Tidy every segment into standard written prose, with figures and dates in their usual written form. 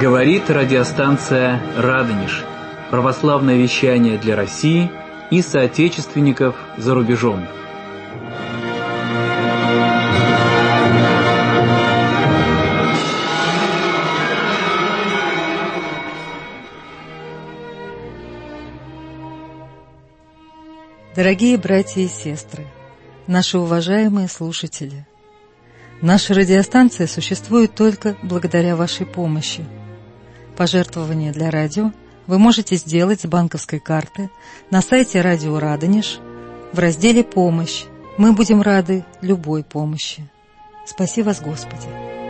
Говорит радиостанция «Радонеж». Православное вещание для России и соотечественников за рубежом. Дорогие братья и сестры, наши уважаемые слушатели, наша радиостанция существует только благодаря вашей помощи. Пожертвования для радио вы можете сделать с банковской карты на сайте Радио Радонеж в разделе «Помощь». Мы будем рады любой помощи. Спаси вас, Господи!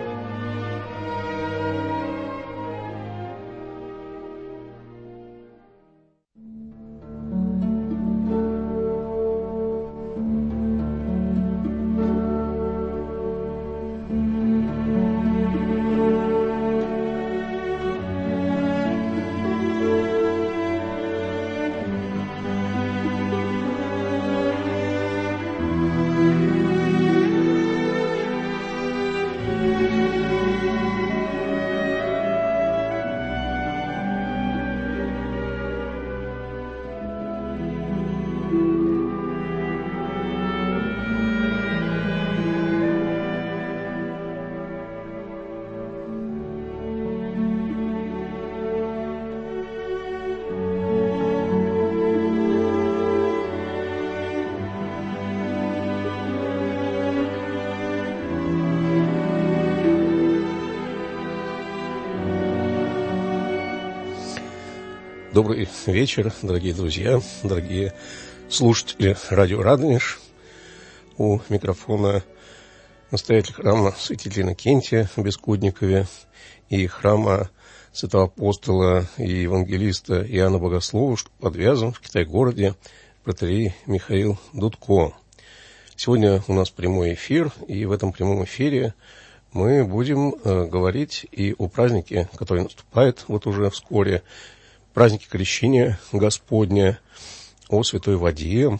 Добрый вечер, дорогие друзья, дорогие слушатели радио Радонеж. У микрофона настоятель храма святителя Иннокентия в Бескудникове и храма святого апостола и евангелиста Иоанна Богослова, что подвязан в Китай-городе, протоиерей Михаил Дудко. Сегодня у нас прямой эфир, и в этом прямом эфире мы будем говорить и о празднике, который наступает вот уже вскоре, праздники Крещения Господня, о святой воде,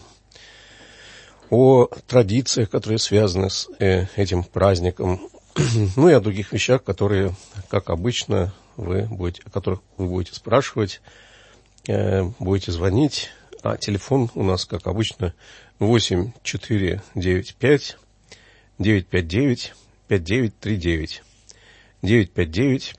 о традициях, которые связаны с этим праздником, ну и о других вещах, которые, как обычно, о которых вы будете спрашивать, будете звонить. А телефон у нас, как обычно, 8495 959 5939. 959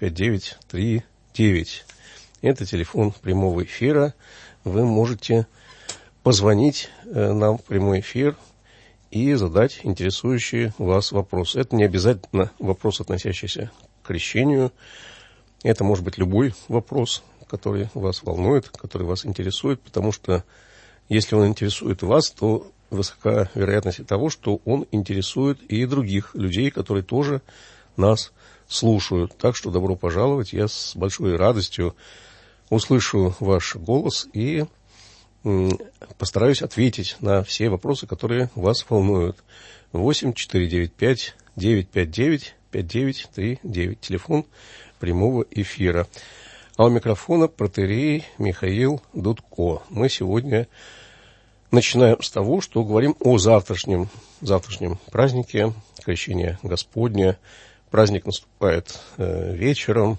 5939. Это телефон прямого эфира. Вы можете позвонить нам в прямой эфир и задать интересующие вас вопросы. Это не обязательно вопрос, относящийся к крещению. Это может быть любой вопрос, который вас волнует, который вас интересует, потому что если он интересует вас, то высока вероятность того, что он интересует и других людей, которые тоже нас слушают. Так что добро пожаловать. Я с большой радостью услышу ваш голос и постараюсь ответить на все вопросы, которые вас волнуют. 8495 959 5939. Телефон прямого эфира. А у микрофона протоиерей Михаил Дудко. Мы сегодня начинаем с того, что говорим о завтрашнем празднике Крещения Господня. Праздник наступает вечером.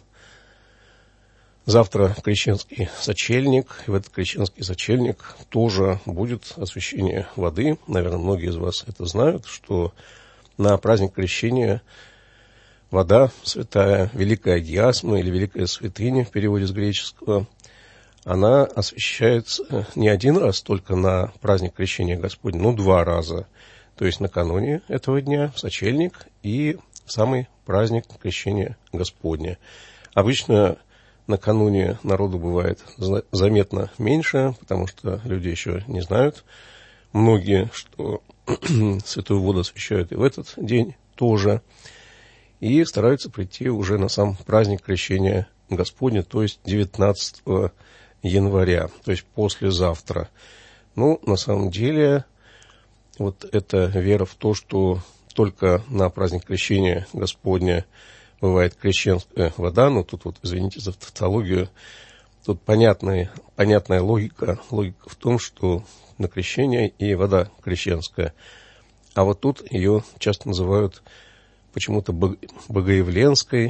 Завтра крещенский сочельник, и в этот крещенский сочельник тоже будет освящение воды. Наверное, многие из вас это знают, что на праздник крещения вода святая, великая гиасма или великая святыня в переводе с греческого, она освящается не один раз только на праздник крещения Господня, но 2 раза. То есть накануне этого дня, в сочельник, и в самый праздник крещения Господня. Обычно накануне народу бывает заметно меньше, потому что люди еще не знают. Многие, что святую воду освящают и в этот день тоже. И стараются прийти уже на сам праздник Крещения Господня, то есть 19 января, то есть послезавтра. Ну, на самом деле, вот эта вера в то, что только на праздник Крещения Господня бывает крещенская вода, но тут вот, извините за тавтологию, тут понятная логика. Логика в том, что на крещение и вода крещенская. А вот тут ее часто называют почему-то Богоявленской,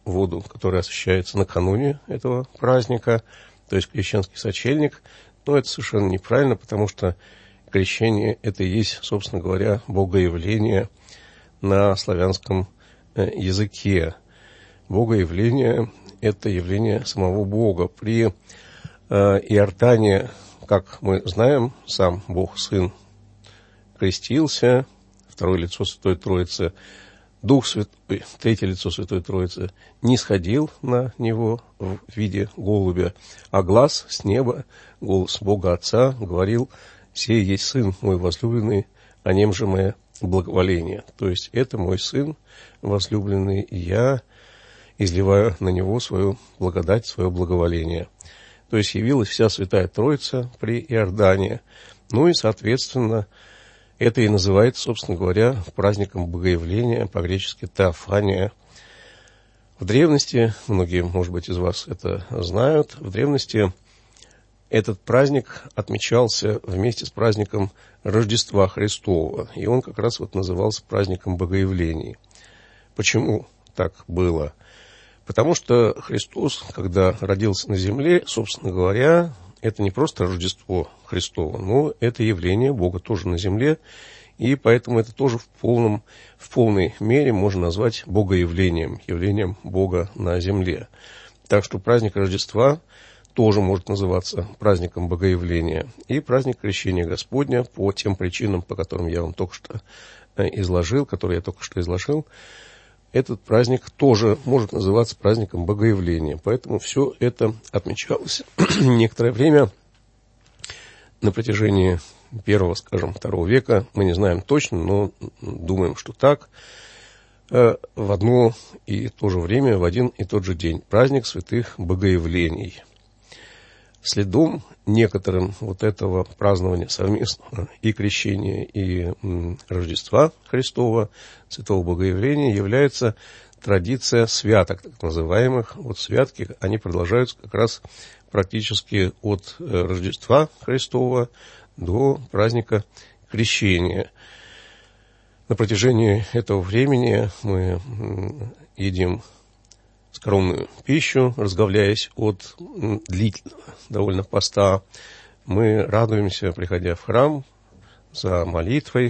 воду, которая освящается накануне этого праздника, то есть крещенский сочельник. Но это совершенно неправильно, потому что крещение – это и есть, собственно говоря, богоявление на славянском языке. Богоявление – это явление самого Бога. При Иордане, как мы знаем, сам Бог Сын крестился, второе лицо Святой Троицы, Дух Святой, третье лицо Святой Троицы, не сходил на него в виде голубя, а глас с неба, голос Бога Отца говорил: «Сей есть Сын мой возлюбленный, о нем же мое благоволение». То есть это мой Сын возлюбленный, и я изливаю на него свою благодать, свое благоволение. То есть явилась вся Святая Троица при Иордане. Ну и, соответственно, это и называется, собственно говоря, праздником Богоявления, по-гречески «теофания». В древности, многие, может быть, из вас это знают, в древности этот праздник отмечался вместе с праздником Рождества Христова, и он как раз вот назывался праздником Богоявлений. Почему так было? Потому что Христос, когда родился на земле, собственно говоря, это не просто Рождество Христово, но это явление Бога тоже на земле, и поэтому это тоже в полной мере можно назвать богоявлением, явлением Бога на земле. Так что праздник Рождества тоже может называться праздником Богоявления. И праздник Крещения Господня по тем причинам, по которым я вам только что изложил, этот праздник тоже может называться праздником Богоявления. Поэтому все это отмечалось некоторое время на протяжении первого века. Мы не знаем точно, но думаем, что так. В одно и то же время, в один и тот же день. Праздник святых Богоявлений. Следом некоторым вот этого празднования совместного и крещения, и Рождества Христова, Святого Богоявления, является традиция святок, так называемых. Вот святки, они продолжаются как раз практически от Рождества Христова до праздника Крещения. На протяжении этого времени мы едим скромную пищу, разговляясь от длительного довольно поста. Мы радуемся, приходя в храм за молитвой.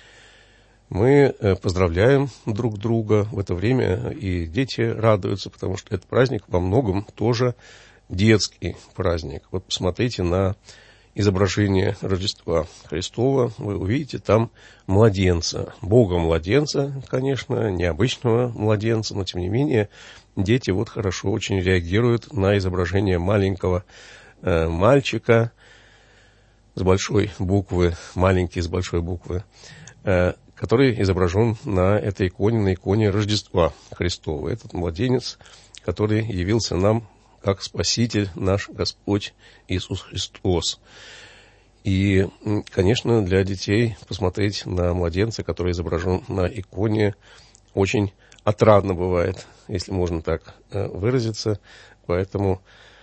Мы поздравляем друг друга в это время, и дети радуются, потому что этот праздник во многом тоже детский праздник. Вот посмотрите на изображение Рождества Христова, вы увидите там младенца, Бога-младенца, конечно, необычного младенца, но тем не менее дети вот хорошо очень реагируют на изображение маленького мальчика с большой буквы, маленький с большой буквы, который изображен на этой иконе, на иконе Рождества Христова. Этот младенец, который явился нам как Спаситель наш Господь Иисус Христос. И, конечно, для детей посмотреть на младенца, который изображен на иконе, очень отрадно бывает, если можно так выразиться. Поэтому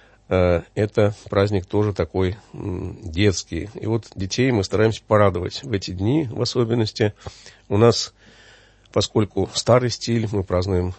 это праздник тоже такой детский. И вот детей мы стараемся порадовать в эти дни в особенности. У нас, поскольку старый стиль, мы празднуем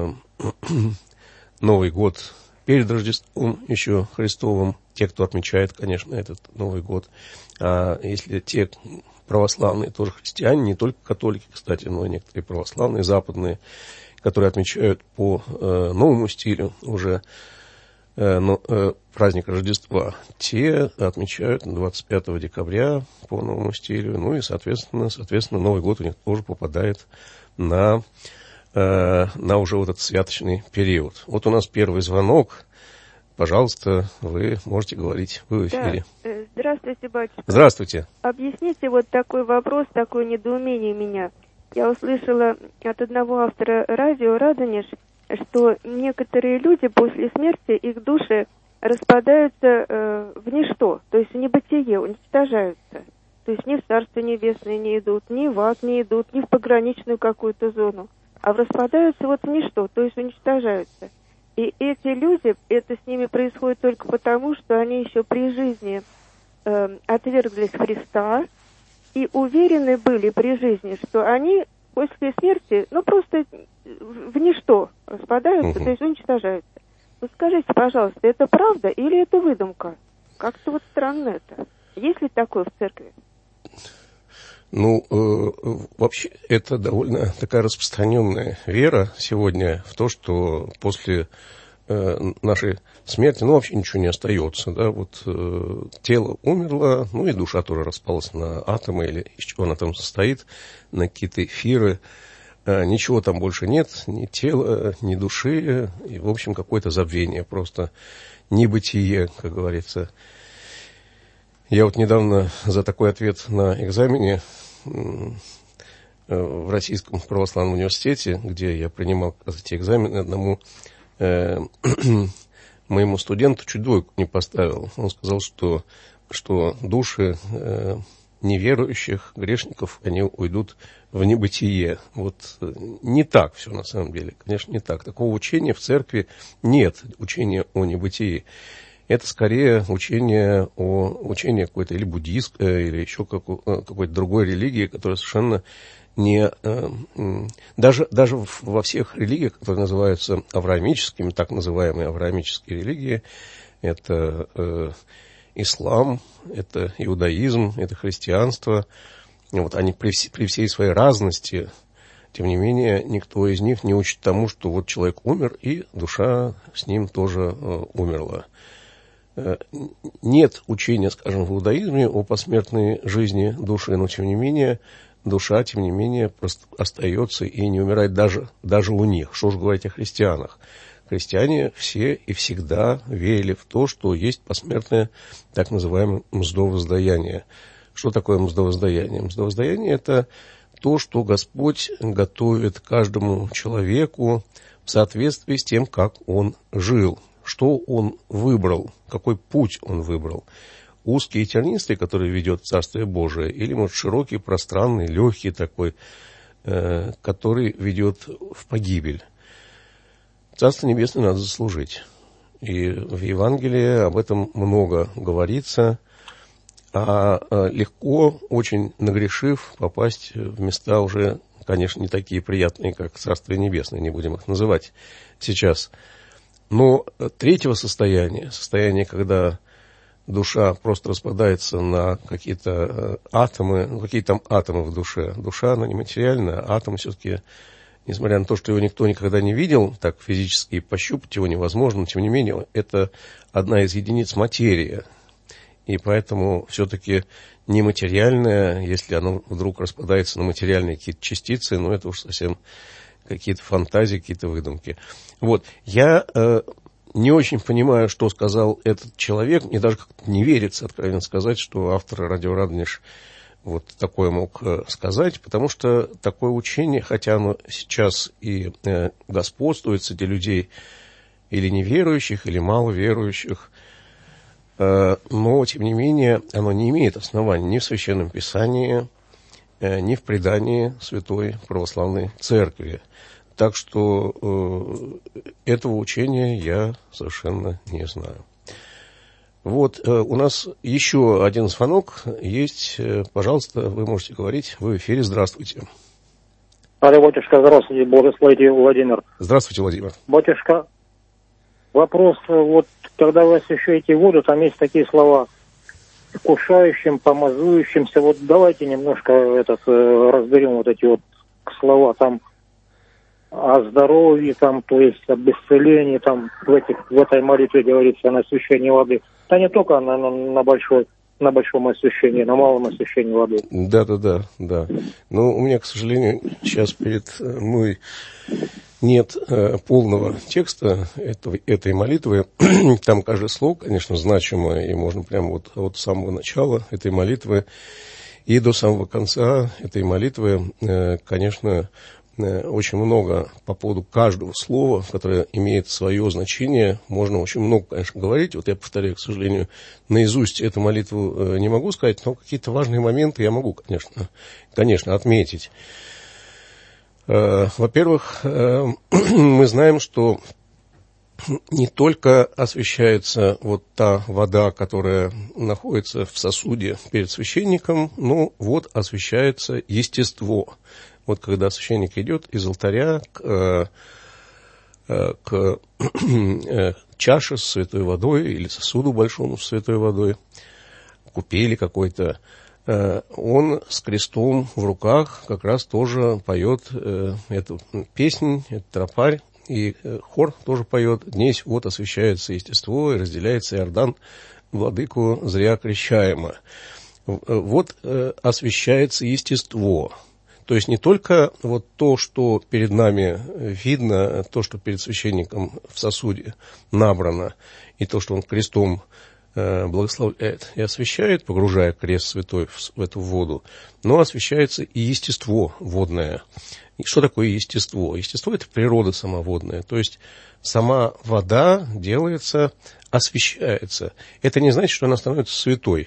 Новый год перед Рождеством еще Христовым, те, кто отмечает, конечно, этот Новый год. А если те православные, тоже христиане, не только католики, кстати, но и некоторые православные, западные, которые отмечают по новому стилю уже праздник Рождества, те отмечают 25 декабря по новому стилю, ну и, соответственно, Новый год у них тоже попадает на уже вот этот святочный период. Вот у нас первый звонок. Пожалуйста, вы можете говорить. Вы в эфире. Да. Здравствуйте, батюшка. Здравствуйте. Объясните вот такой вопрос, такое недоумение у меня. Я услышала от одного автора радио «Радонеж», что некоторые люди после смерти, их души распадаются в ничто, то есть в небытие, уничтожаются. То есть ни в Царство Небесное не идут, ни в ад не идут, ни в пограничную какую-то зону, а распадаются вот в ничто, то есть уничтожаются. И эти люди, это с ними происходит только потому, что они еще при жизни отверглись Христа и уверены были при жизни, что они после смерти, просто в ничто распадаются, то есть уничтожаются. Вот скажите, пожалуйста, это правда или это выдумка? Как-то вот странно это. Есть ли такое в церкви? Вообще, это довольно такая распространенная вера сегодня в то, что после нашей смерти, вообще ничего не остается, да, тело умерло, и душа тоже распалась на атомы, или из чего она там состоит, на какие-то эфиры, ничего там больше нет, ни тела, ни души, и, в общем, какое-то забвение, просто небытие, как говорится. Я недавно за такой ответ на экзамене в Российском православном университете, где я принимал эти экзамены, одному моему студенту чуть двойку не поставил. Он сказал, что души неверующих, грешников, они уйдут в небытие. Не так все на самом деле. Конечно, не так. Такого учения в церкви нет, учения о небытии. Это скорее учение какой-то или буддийской, или еще какой-то другой религии, которая совершенно не... Даже во всех религиях, которые называются авраамическими, так называемые авраамические религии, это ислам, это иудаизм, это христианство, они при всей своей разности, тем не менее, никто из них не учит тому, что человек умер, и душа с ним тоже умерла. Нет учения, скажем, в иудаизме о посмертной жизни души, но, тем не менее, душа, просто остается и не умирает даже у них. Что же говорить о христианах? Христиане все и всегда верили в то, что есть посмертное так называемое мздовоздаяние. Что такое мздовоздаяние? Мздовоздаяние – это то, что Господь готовит каждому человеку в соответствии с тем, как он жил. Что он выбрал, какой путь он выбрал. Узкий и тернистый, который ведет в Царствие Божие, или, широкий, пространный, легкий такой, который ведет в погибель. Царство Небесное надо заслужить. И в Евангелии об этом много говорится. Легко, очень нагрешив, попасть в места уже, конечно, не такие приятные, как Царствие Небесное, не будем их называть сейчас. Но третьего состояния, когда душа просто распадается на какие-то атомы, какие там атомы в душе. Душа, она нематериальная, атом все-таки, несмотря на то, что его никто никогда не видел, так физически пощупать его невозможно, но тем не менее, это одна из единиц материи. И поэтому все-таки нематериальное, если оно вдруг распадается на материальные какие-то частицы, это уж совсем какие-то фантазии, какие-то выдумки. Я не очень понимаю, что сказал этот человек. Мне даже как-то не верится, откровенно сказать, что автор «Радио Радонеж» такое мог сказать, потому что такое учение, хотя оно сейчас и господствует среди людей или неверующих, или маловерующих, но, тем не менее, оно не имеет оснований ни в Священном Писании, ни в предании Святой Православной Церкви. Так что этого учения я совершенно не знаю. У нас еще один звонок есть. Пожалуйста, вы можете говорить. Вы в эфире. Здравствуйте. Алло, батюшка, здравствуйте. Благословите, Владимир. Здравствуйте, Владимир. Батюшка, вопрос, когда вы освящаете воду, там есть такие слова: вкушающим, помазующимся. Давайте немножко разберем эти слова. Там о здоровье, то есть об исцелении, в этой молитве говорится на освящении воды. Да не только на большом освящении, на малом освящении воды. Да. Но у меня, к сожалению, сейчас перед мной нет полного текста этой молитвы. Там каждое слово, конечно, значимое, и можно прямо от самого начала этой молитвы и до самого конца этой молитвы, конечно, очень много по поводу каждого слова, которое имеет свое значение. Можно очень много, конечно, говорить. Я повторяю, к сожалению, наизусть эту молитву не могу сказать, но какие-то важные моменты я могу, конечно, отметить. Во-первых, мы знаем, что не только освящается та вода, которая находится в сосуде перед священником, но освящается естество. Вот когда священник идет из алтаря к чаше с святой водой или сосуду большому с святой водой, купели какой-то, он с крестом в руках как раз тоже поет эту песнь, этот тропарь, и хор тоже поет. Днесь вот освящается естество, и разделяется Иордан владыку зря крещаемо. Вот освящается естество. То есть не только вот то, что перед нами видно, то, что перед священником в сосуде набрано, и то, что он крестом благословляет и освящает, погружая крест святой в эту воду, но освящается и естество водное. И что такое естество? Естество – это природа сама водная, то есть сама вода делается, освящается. Это не значит, что она становится святой.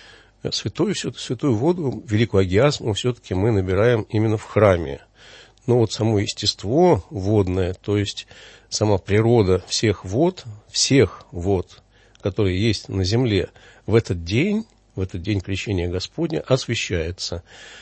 Святую воду, великую агиасму, все-таки мы набираем именно в храме. Но вот само естество водное, то есть сама природа всех вод, которые есть на земле, в этот день крещения Господня освящается.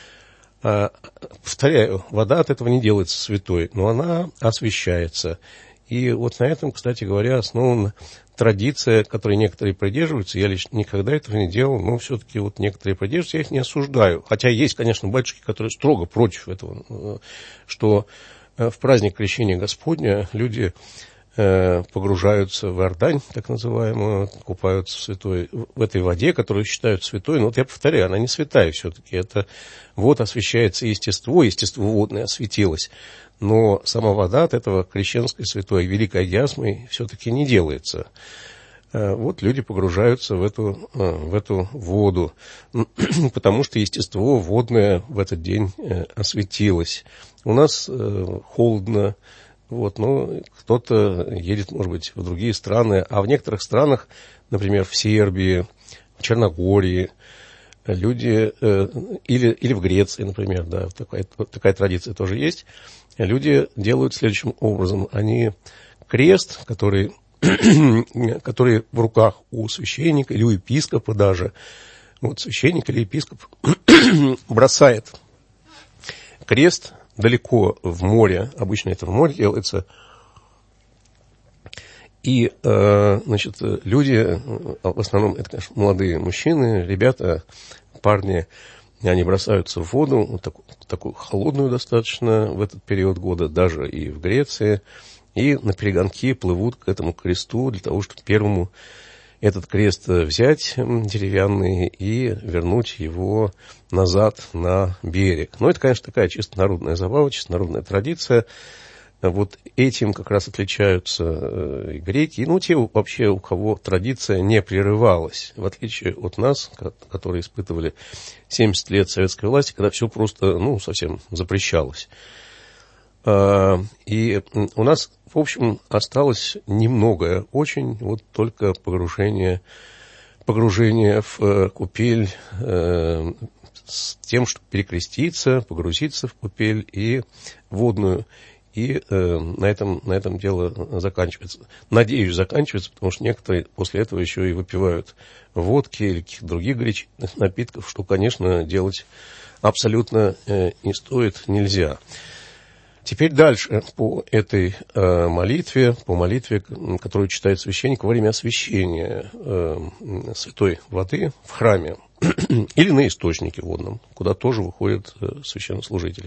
Повторяю, вода от этого не делается святой, но она освящается. И вот на этом, кстати говоря, основана традиция, которой некоторые придерживаются. Я лично никогда этого не делал, но все-таки вот некоторые придерживаются, я их не осуждаю. Хотя есть, конечно, батюшки, которые строго против этого, что в праздник крещения Господня люди погружаются в Иордань, так называемую, купаются в этой воде, которую считают святой. Но вот я повторяю, она не святая все-таки. Это вот освящается естество водное осветилось. Но сама вода от этого крещенской святой великой агиасмой все-таки не делается. Вот люди погружаются в эту воду, потому что естество водное в этот день осветилось. У нас холодно, но кто-то едет, может быть, в другие страны, а в некоторых странах, например, в Сербии, в Черногории, люди, или в Греции, например, да, такая традиция тоже есть, люди делают следующим образом. Они крест, который в руках у священника или у епископа даже, вот священник или епископ бросает крест далеко в море, обычно это в море делается, и, люди, в основном это, конечно, молодые мужчины, ребята, парни, они бросаются в воду, вот такую холодную достаточно в этот период года, даже и в Греции, и на перегонки плывут к этому кресту для того, чтобы первому этот крест взять деревянный и вернуть его назад на берег. Но это, конечно, такая чисто народная забава, чисто народная традиция. Вот этим как раз отличаются и греки, и те вообще, у кого традиция не прерывалась, в отличие от нас, которые испытывали 70 лет советской власти, когда все просто, совсем запрещалось. И у нас, в общем, осталось немногое, очень, вот только погружение в купель с тем, чтобы перекреститься, погрузиться в купель и водную. И на этом дело заканчивается. Надеюсь, заканчивается, потому что некоторые после этого еще и выпивают водки или каких-то других горячительных напитков, что, конечно, делать абсолютно не стоит, нельзя. Теперь дальше по этой молитве, которую читает священник во время освящения святой воды в храме или на источнике водном, куда тоже выходят священнослужители.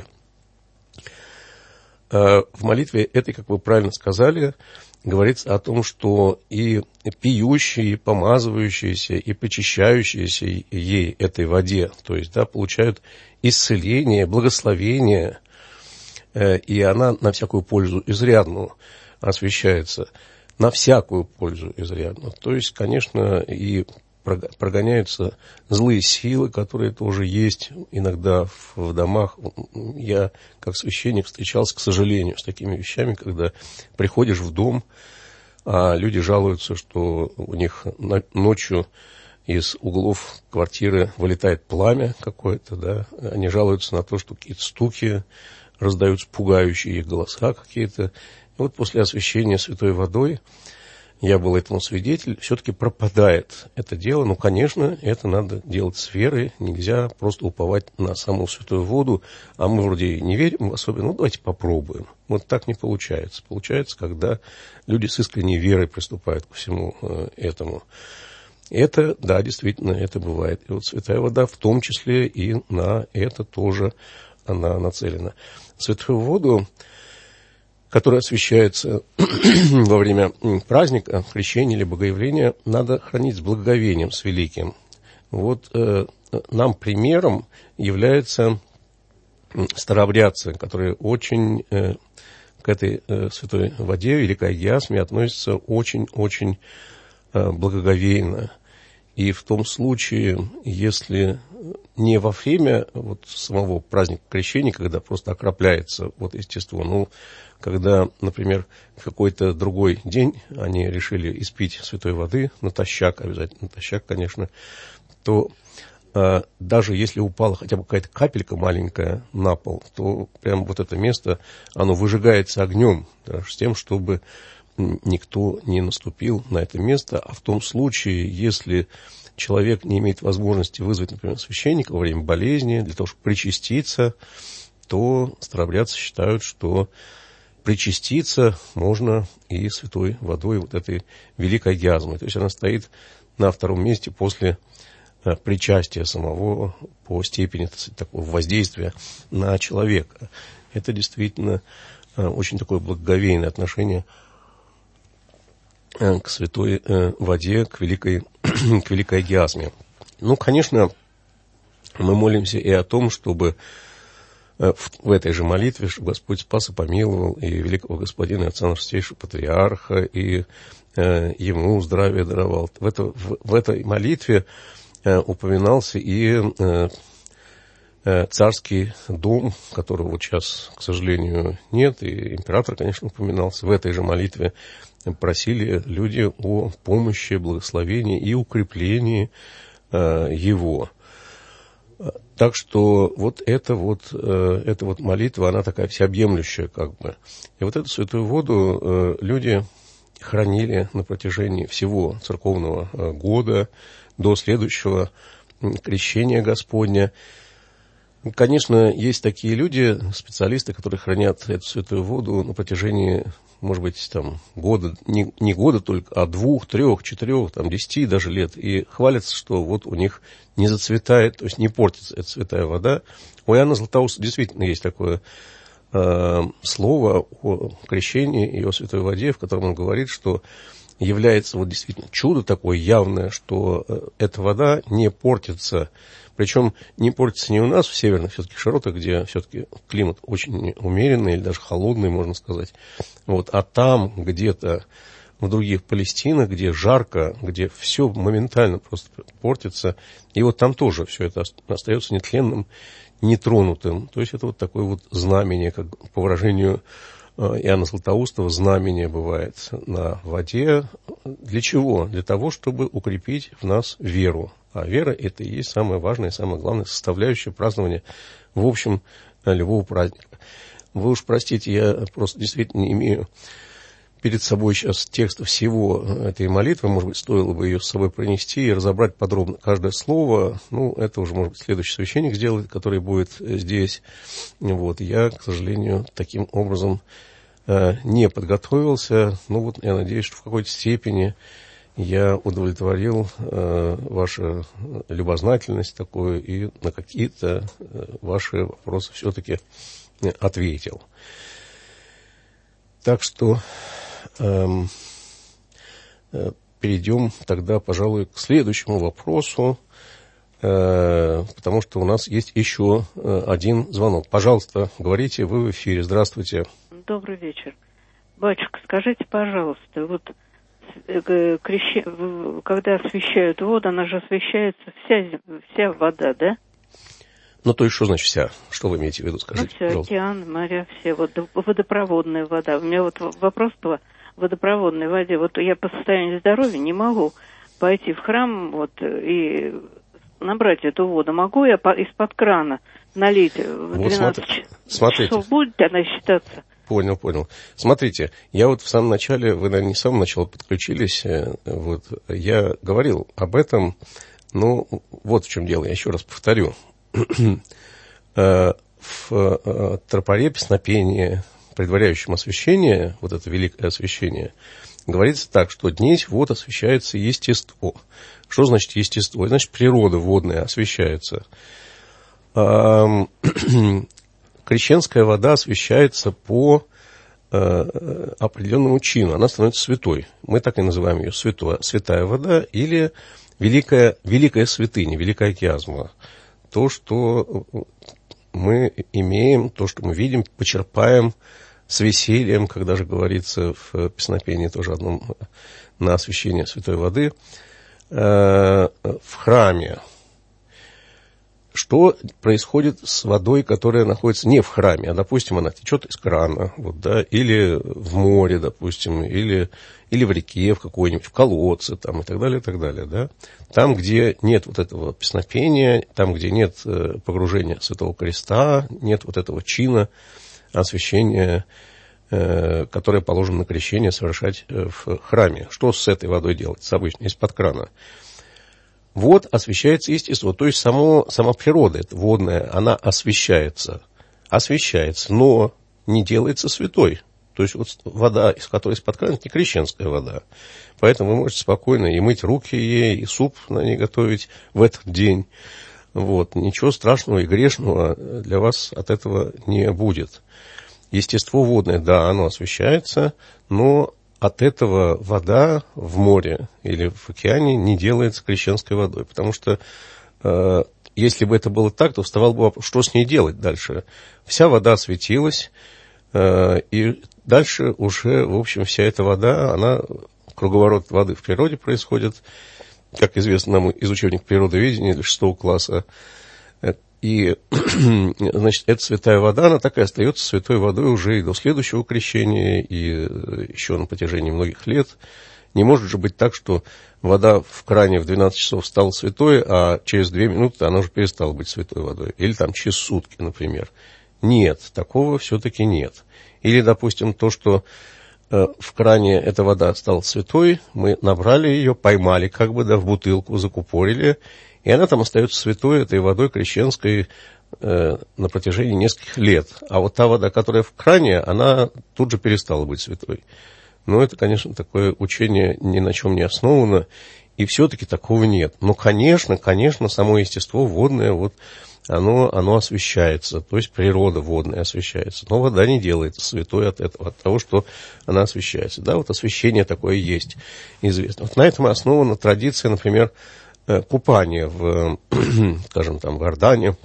В молитве этой, как вы правильно сказали, говорится о том, что и пьющие, и помазывающиеся, и почищающиеся ей этой воде, то есть, получают исцеление, благословение, и она на всякую пользу изрядную освящается, на всякую пользу изрядную. То есть, конечно, и прогоняются злые силы, которые тоже есть иногда в домах. Я, как священник, встречался, к сожалению, с такими вещами, когда приходишь в дом, а люди жалуются, что у них ночью из углов квартиры вылетает пламя какое-то, да. Они жалуются на то, что какие-то стуки раздаются, пугающие их голоса какие-то. И вот после освящения святой водой я был этому свидетель, все-таки пропадает это дело. Ну, конечно, это надо делать с верой. Нельзя просто уповать на саму святую воду, а мы вроде и не верим особенно. Ну, давайте попробуем. Вот так не получается. Получается, когда люди с искренней верой приступают ко всему этому. Это, да, действительно, это бывает. И вот святая вода в том числе и на это тоже она нацелена. Святую воду, которая освящается во время праздника, крещения или богоявления, надо хранить с благоговением, с великим. Вот нам примером являются старообрядцы, которые очень к этой святой воде, великой агиасме, относятся очень-очень благоговейно. И в том случае, если не во время вот самого праздника крещения, когда просто окропляется вот естество, ну, когда, например, в какой-то другой день они решили испить святой воды натощак, обязательно натощак, конечно, то даже если упала хотя бы какая-то капелька маленькая на пол, то прям вот это место, оно выжигается огнем, даже с тем, чтобы никто не наступил на это место. А в том случае, если человек не имеет возможности вызвать, например, священника во время болезни, для того, чтобы причаститься, то старообрядцы считают, что причаститься можно и святой водой вот этой великой агиазмы. То есть она стоит на втором месте после причастия самого по степени, так сказать, такого воздействия на человека. Это действительно очень такое благоговейное отношение к святой воде, к великой агиазме. Ну, конечно, мы молимся и о том, чтобы в этой же молитве, чтобы Господь спас и помиловал и великого господина, и отца нашего святейшего патриарха, и ему здравие даровал. В этой молитве упоминался и царский дом, которого вот сейчас, к сожалению, нет, и император, конечно, упоминался. В этой же молитве просили люди о помощи, благословении и укреплении его. Так что вот эта молитва, она такая всеобъемлющая как бы. И вот эту святую воду люди хранили на протяжении всего церковного года до следующего крещения Господня. Конечно, есть такие люди, специалисты, которые хранят эту святую воду на протяжении, может быть, там, года, не года только, а 2, 3, 4, 10 даже лет. И хвалятся, что вот у них не зацветает, то есть не портится эта святая вода. У Иоанна Златоуста действительно есть такое слово о крещении и о святой воде, в котором он говорит, что является вот действительно чудо такое явное, что эта вода не портится. Причем не портится не у нас, в северных все-таки широтах, где все-таки климат очень умеренный или даже холодный, можно сказать. Вот, а там где-то в других Палестинах, где жарко, где все моментально просто портится. И вот там тоже все это остается нетленным, нетронутым. То есть это вот такое вот знамение, как по выражению Иоанна Златоустова, знамение бывает на воде. Для чего? Для того, чтобы укрепить в нас веру. А вера – это и есть самая важная и самая главная составляющая празднования, в общем, любого праздника. Вы уж простите, я просто действительно не имею перед собой сейчас текста всего этой молитвы. Может быть, стоило бы ее с собой принести и разобрать подробно каждое слово. Ну, это уже, может быть, следующий священник сделает, который будет здесь. Вот. Я, к сожалению, таким образом не подготовился. Ну, вот я надеюсь, что в какой-то степени я удовлетворил вашу любознательность такую и на какие-то ваши вопросы все-таки ответил. Так что перейдем тогда, пожалуй, к следующему вопросу, потому что у нас есть еще один звонок. Пожалуйста, говорите, вы в эфире. Здравствуйте. Добрый вечер. Батюшка, скажите, пожалуйста, вот когда освящают воду, она же освящается вся вода, да? Ну, то есть, что значит вся? Что вы имеете в виду, скажите, все, пожалуйста. океан, моря, все, водопроводная вода. У меня вот вопрос по водопроводной воде. Вот я по состоянию здоровья не могу пойти в храм вот и набрать эту воду. Могу я из-под крана налить в 12 часов? Будет она считаться Понял. Смотрите, я вот в самом начале, вы, наверное, не с самого начала подключились, вот, я говорил об этом, ну, вот в чем дело, я еще раз повторю. В тропаре песнопения, предваряющем освящение, вот это великое освящение, говорится так, что днесь вод освящается естество. Что значит естество? Это значит, природа водная освящается. Крещенская вода освящается по определенному чину. Она становится святой. Мы так и называем ее святая вода или великая святыня, великая киазма. То, что мы имеем, то, что мы видим, почерпаем с весельем, когда же говорится в песнопении тоже одном на освящение святой воды, в храме. Что происходит с водой, которая находится не в храме, а, допустим, она течет из крана, вот, да, или в море, допустим, или в реке в какой-нибудь, в колодце, там, и так далее, да. Там, где нет вот этого песнопения, там, где нет погружения Святого Креста, нет вот этого чина освящения, которое положено на крещение совершать в храме. Что с этой водой делать? С обычной, из-под крана. Вот освящается естество, то есть сама природа эта водная, она освящается, но не делается святой. То есть вот вода, из которой из-под крана, это не крещенская вода. Поэтому вы можете спокойно и мыть руки ей, и суп на ней готовить в этот день. Вот. Ничего страшного и грешного для вас от этого не будет. Естество водное, да, оно освящается, но от этого вода в море или в океане не делается крещенской водой. Потому что если бы это было так, то вставал бы вопрос, что с ней делать дальше. Вся вода осветилась, и дальше уже, в общем, вся эта вода, она, круговорот воды в природе происходит, как известно нам из учебника природоведения 6 класса. И, значит, эта святая вода, она так и остается святой водой уже и до следующего крещения, и еще на протяжении многих лет. Не может же быть так, что вода в кране в 12 часов стала святой, а через 2 минуты она уже перестала быть святой водой. Или там через сутки, например. Нет, такого все-таки нет. Или, допустим, то, что в кране эта вода стала святой, мы набрали ее, поймали как бы, да, в бутылку, закупорили, и она там остается святой, этой водой крещенской, на протяжении нескольких лет. А вот та вода, которая в кране, она тут же перестала быть святой. Но это, конечно, такое учение ни на чем не основано, и все-таки такого нет. Но, конечно, само естество водное, вот, оно освящается, то есть природа водная освящается. Но вода не делается святой от этого, от того, что она освящается. Да, вот освящение такое есть, известно. Вот на этом основана традиция, например, купания в, скажем, там, в Иордане,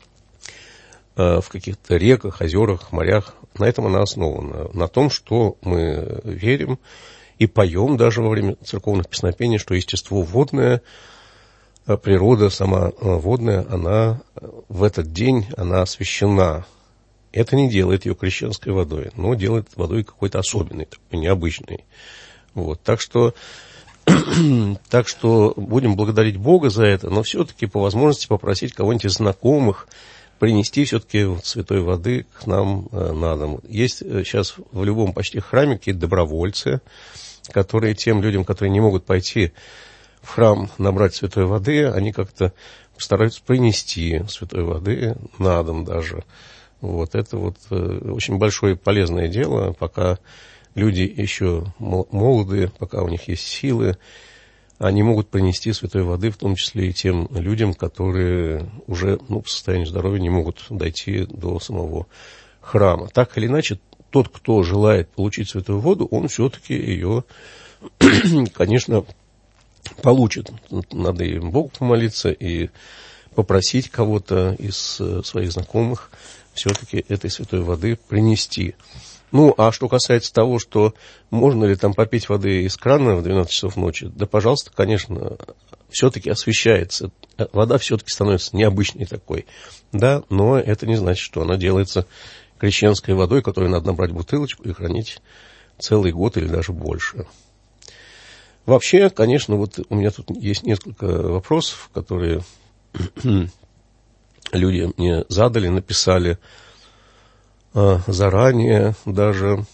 в каких-то реках, озерах, морях. На этом она основана. На том, что мы верим и поем даже во время церковных песнопений, что естество водное, природа сама водная, она в этот день, она освящена. Это не делает ее крещенской водой, но делает водой какой-то особенной, такой необычной. Вот. Так что будем благодарить Бога за это, но все-таки по возможности попросить кого-нибудь из знакомых принести все-таки святой воды к нам на дом. Есть сейчас в любом почти храме какие-то добровольцы, которые тем людям, которые не могут пойти в храм набрать святой воды, они как-то стараются принести святой воды на дом даже. Вот это вот очень большое полезное дело, пока люди еще молодые, пока у них есть силы, они могут принести святой воды, в том числе и тем людям, которые уже по состоянию здоровья не могут дойти до самого храма. Так или иначе, тот, кто желает получить святую воду, он все-таки ее, конечно, получит. Надо и Богу помолиться, и попросить кого-то из своих знакомых все-таки этой святой воды принести. Ну, а что касается того, что можно ли там попить воды из крана в 12 часов ночи, да, пожалуйста, конечно, все-таки освящается. Вода все-таки становится необычной такой, да, но это не значит, что она делается крещенской водой, которую надо набрать бутылочку и хранить целый год или даже больше. Вообще, конечно, вот у меня тут есть несколько вопросов, которые люди мне задали, написали. заранее даже.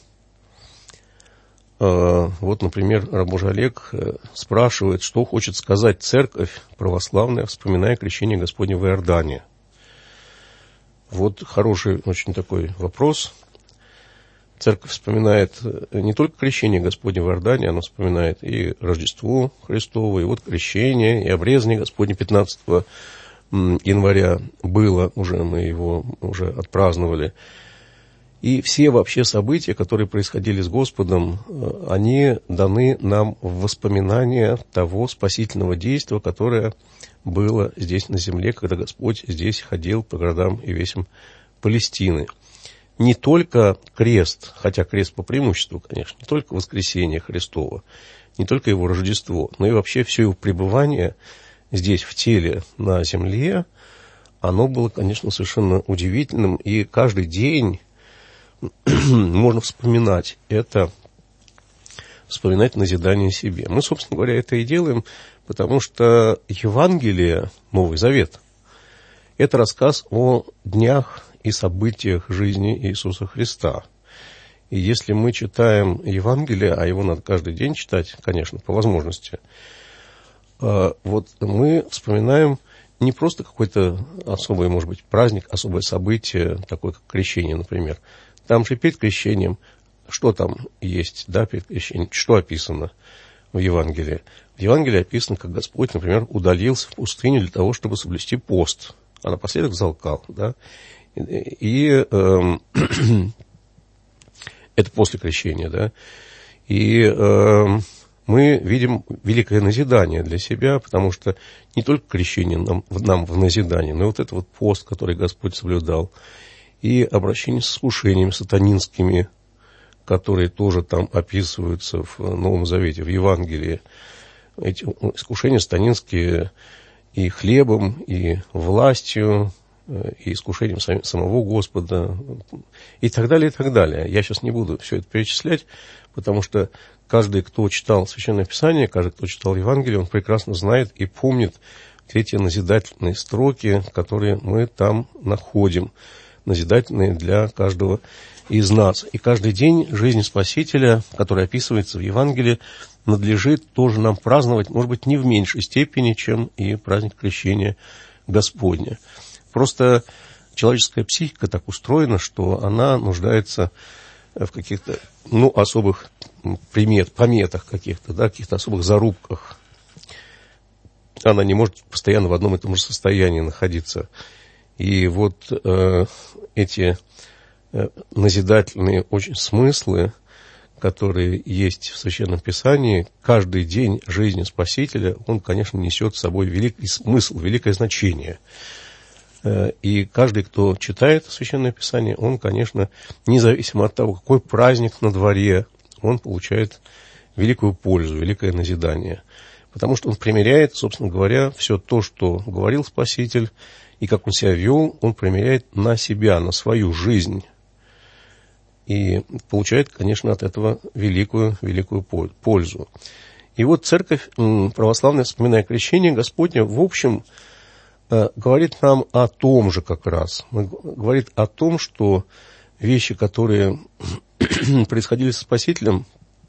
Вот, например, раб Божий Олег спрашивает, что хочет сказать церковь православная, вспоминая крещение Господне в Иордане. Вот хороший очень такой вопрос. Церковь вспоминает не только крещение Господне в Иордане, она вспоминает и Рождество Христово, и вот крещение, и обрезание Господне 15 января было уже, мы его уже отпраздновали. И все вообще события, которые происходили с Господом, они даны нам в воспоминания того спасительного действия, которое было здесь на земле, когда Господь здесь ходил по городам и весям Палестины. Не только крест, хотя крест по преимуществу, конечно, не только воскресение Христово, не только его Рождество, но и вообще все его пребывание здесь в теле на земле, оно было, конечно, совершенно удивительным, и каждый день можно вспоминать это, вспоминать назидание себе. Мы, собственно говоря, это и делаем, потому что Евангелие, Новый Завет, это рассказ о днях и событиях жизни Иисуса Христа. И если мы читаем Евангелие, а его надо каждый день читать, конечно, по возможности, вот мы вспоминаем не просто какой-то особый, может быть, праздник, особое событие, такое как крещение, например. Там же перед крещением, что там есть, да, перед крещением, что описано в Евангелии? В Евангелии описано, как Господь, например, удалился в пустыню для того, чтобы соблюсти пост, а напоследок взалкал, да. И это после крещения, да. И мы видим великое назидание для себя, потому что не только крещение нам в назидание, но и вот этот вот пост, который Господь соблюдал, и обращение с искушениями сатанинскими, которые тоже там описываются в Новом Завете, в Евангелии. Эти искушения сатанинские и хлебом, и властью, и искушением самого Господа, и так далее, и так далее. Я сейчас не буду все это перечислять, потому что каждый, кто читал Священное Писание, каждый, кто читал Евангелие, он прекрасно знает и помнит эти назидательные строки, которые мы там находим, назидательные для каждого из нас. И каждый день жизни Спасителя, который описывается в Евангелии, надлежит тоже нам праздновать, может быть, не в меньшей степени, чем и праздник Крещения Господня. Просто человеческая психика так устроена, что она нуждается в каких-то, особых пометах каких-то, да, каких-то особых зарубках. Она не может постоянно в одном и том же состоянии находиться. И вот эти назидательные очень смыслы, которые есть в Священном Писании, каждый день жизни Спасителя, он, конечно, несет с собой великий смысл, великое значение. И каждый, кто читает Священное Писание, он, конечно, независимо от того, какой праздник на дворе, он получает великую пользу, великое назидание. Потому что он примеряет, собственно говоря, все то, что говорил Спаситель, и как он себя вел, он примеряет на себя, на свою жизнь. И получает, конечно, от этого великую пользу. И вот Церковь Православная, вспоминая крещение Господне, в общем, говорит нам о том же как раз. Говорит о том, что вещи, которые происходили со Спасителем,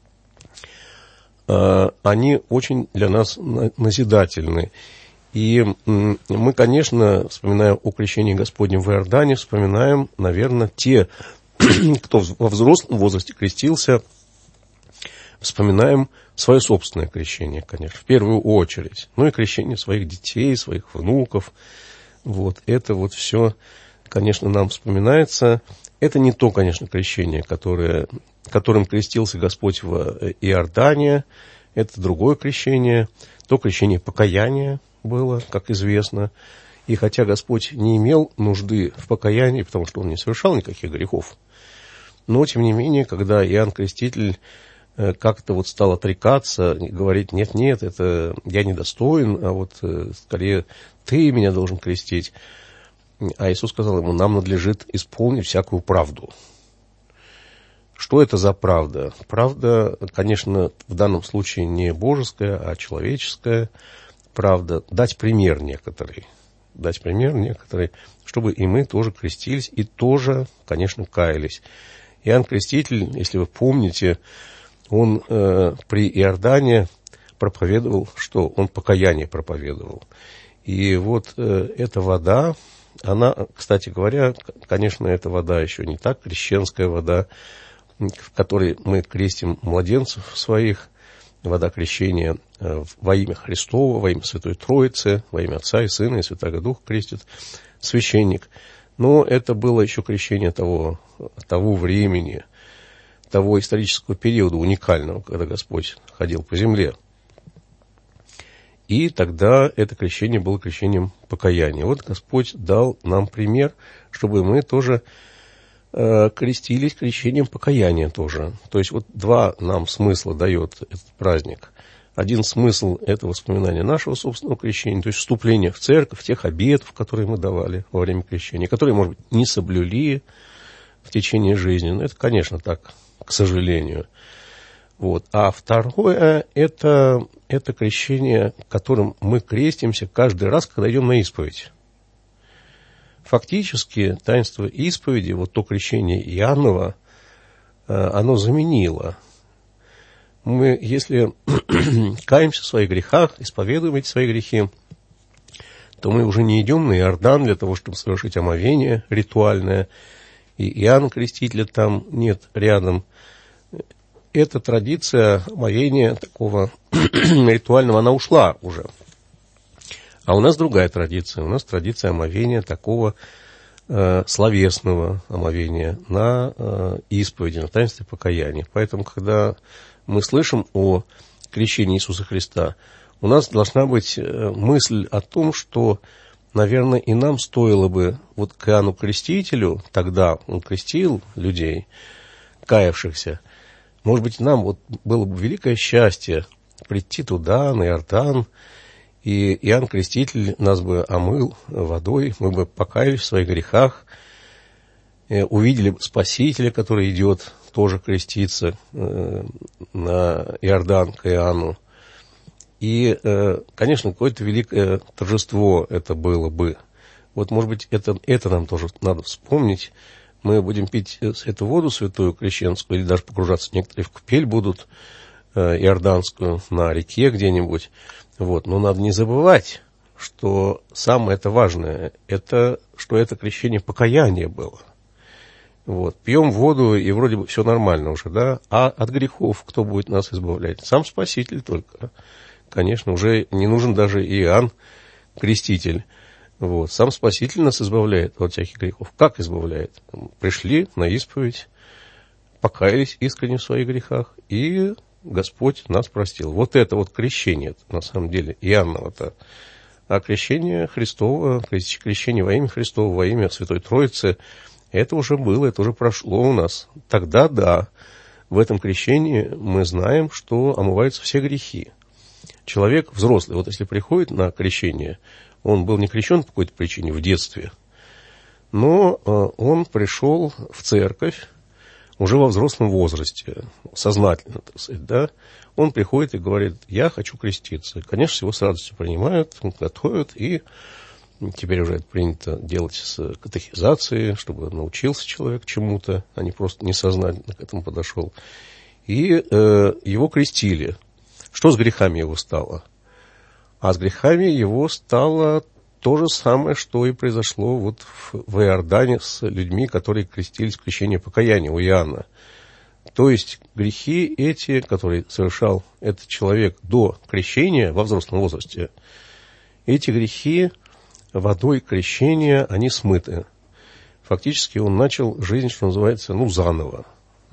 они очень для нас назидательны. И мы, конечно, вспоминая о крещении Господнем в Иордане, вспоминаем, наверное, те, кто во взрослом возрасте крестился, вспоминаем свое собственное крещение, конечно, в первую очередь. Ну и крещение своих детей, своих внуков. Вот это вот все, конечно, нам вспоминается. Это не то, конечно, крещение, которым крестился Господь в Иордане. Это другое крещение. То крещение покаяния было, как известно. И хотя Господь не имел нужды в покаянии, потому что Он не совершал никаких грехов, но, тем не менее, когда Иоанн Креститель как-то вот стал отрекаться, говорить, нет, это я недостоин, а вот скорее ты меня должен крестить. А Иисус сказал ему, нам надлежит исполнить всякую правду. Что это за правда? Правда, конечно, в данном случае не божеская, а человеческая правда. Дать пример некоторый. дать пример некоторый, чтобы и мы тоже крестились и тоже, конечно, каялись. Иоанн Креститель, если вы помните, он при Иордане проповедовал, что он покаяние проповедовал. И вот эта вода, она, кстати говоря, конечно, эта вода еще не так, крещенская вода, в которой мы крестим младенцев своих, вода крещения во имя Христово, во имя Святой Троицы, во имя Отца и Сына и Святаго Духа крестит священник. Но это было еще крещение того времени, того исторического периода уникального, когда Господь ходил по земле. И тогда это крещение было крещением покаяния. Вот Господь дал нам пример, чтобы мы тоже крестились крещением покаяния тоже. То есть вот два нам смысла дает этот праздник. Один смысл – это воспоминание нашего собственного крещения, то есть вступление в церковь, тех обетов, которые мы давали во время крещения, которые, может быть, не соблюли в течение жизни. Но это, конечно, так, к сожалению. Вот. А второе – это крещение, которым мы крестимся каждый раз, когда идем на исповедь. Фактически таинство исповеди, вот то крещение Иоаннова, оно заменило. Мы, если каемся в своих грехах, исповедуем эти свои грехи, то мы уже не идем на Иордан для того, чтобы совершить омовение ритуальное, и Иоанна Крестителя там нет рядом. Эта традиция омовения такого ритуального, она ушла уже. А у нас другая традиция. У нас традиция омовения такого словесного омовения на исповеди, на таинстве покаяния. Поэтому, когда мы слышим о крещении Иисуса Христа, у нас должна быть мысль о том, что, наверное, и нам стоило бы вот к Иоанну Крестителю, тогда он крестил людей, каявшихся, может быть, нам вот было бы великое счастье прийти туда, на Иордан, и Иоанн Креститель нас бы омыл водой, мы бы покаялись в своих грехах, увидели бы Спасителя, который идет тоже креститься на Иордан к Иоанну. И, конечно, какое-то великое торжество это было бы. Вот, может быть, это нам тоже надо вспомнить. Мы будем пить эту воду святую крещенскую, или даже погружаться некоторые в купель будут иорданскую на реке где-нибудь. Вот. Но надо не забывать, что самое это важное, это, что это крещение покаяния было. Вот. Пьем воду, и вроде бы все нормально уже, да? А от грехов кто будет нас избавлять? Сам Спаситель только. Конечно, уже не нужен даже Иоанн Креститель. Вот. Сам Спаситель нас избавляет от всяких грехов. Как избавляет? Пришли на исповедь, покаялись искренне в своих грехах, и Господь нас простил. Вот это вот крещение, на самом деле, Иоанново-то. А крещение Христово, крещение во имя Христово, во имя Святой Троицы, это уже было, это уже прошло у нас. Тогда, да, в этом крещении мы знаем, что омываются все грехи. Человек взрослый, вот если приходит на крещение, он был не крещен по какой-то причине в детстве, но он пришел в церковь уже во взрослом возрасте, сознательно, так сказать, да, он приходит и говорит: я хочу креститься. Конечно, его с радостью принимают, готовят, и теперь уже это принято делать с катехизацией, чтобы научился человек чему-то, а не просто несознательно к этому подошел. И его крестили. Что с грехами его стало? А с грехами его стало то же самое, что и произошло вот в Иордане с людьми, которые крестились в крещении покаяния у Иоанна. То есть грехи эти, которые совершал этот человек до крещения во взрослом возрасте, эти грехи водой крещения, они смыты. Фактически он начал жизнь, что называется, заново.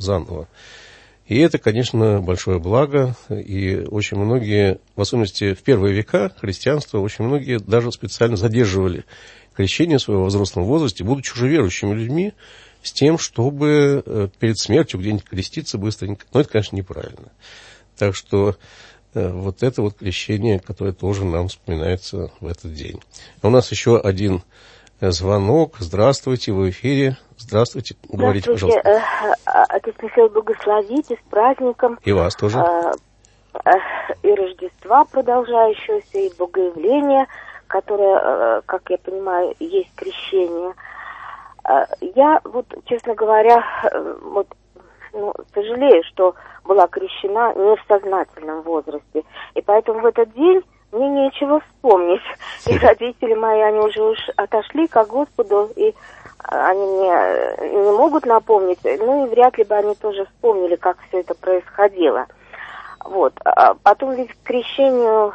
И это, конечно, большое благо, и очень многие, в особенности в первые века христианства, очень многие даже специально задерживали крещение своего в взрослом возрасте, будучи уже верующими людьми, с тем, чтобы перед смертью где-нибудь креститься быстренько. Но это, конечно, неправильно. Так что вот это вот крещение, которое тоже нам вспоминается в этот день. У нас еще один звонок. Здравствуйте, в эфире. Здравствуйте, говорите, пожалуйста. Отец Михаил, благословите, с праздником. И вас тоже. И Рождества продолжающегося, и Богоявления которое, как я понимаю, есть крещение. Я вот, честно говоря, вот, сожалею, что была крещена не в сознательном возрасте. И поэтому в этот день мне нечего вспомнить. И родители мои, они уже отошли ко Господу, и они мне не могут напомнить, ну и вряд ли бы они тоже вспомнили, как все это происходило. Вот. А потом ведь к крещению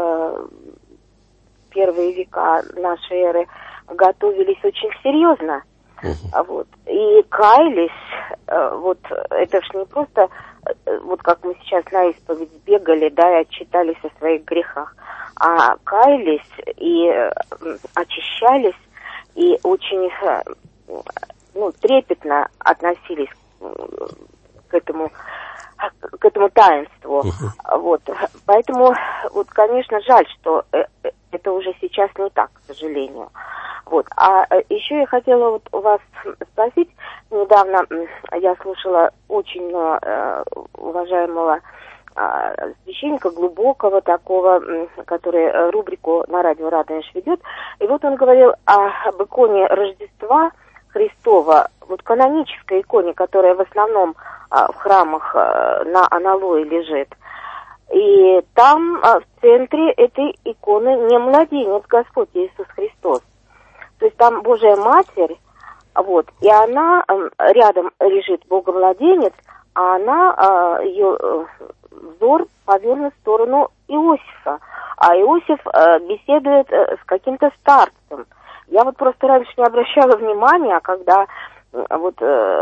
первые века нашей эры готовились очень серьезно. Вот. И каялись, вот это ж не просто, вот как мы сейчас на исповедь бегали, да, и отчитались о своих грехах, а каялись и очищались, и очень трепетно относились к этому таинству. Вот. Поэтому, вот, конечно, жаль, что это уже сейчас не так, к сожалению. Вот. А еще я хотела вот у вас спросить, недавно я слушала очень уважаемого священника, глубокого такого, который рубрику на радио «Радонеж» ведет, и вот он говорил об иконе Рождества Христова, вот канонической иконе, которая в основном в храмах на аналое лежит. И там в центре этой иконы не младенец Господь Иисус Христос. То есть там Божья Матерь, вот, и она, рядом лежит Богомладенец, а она, ее взор повернут в сторону Иосифа. А Иосиф беседует с каким-то старцем. Я вот просто раньше не обращала внимания, когда вот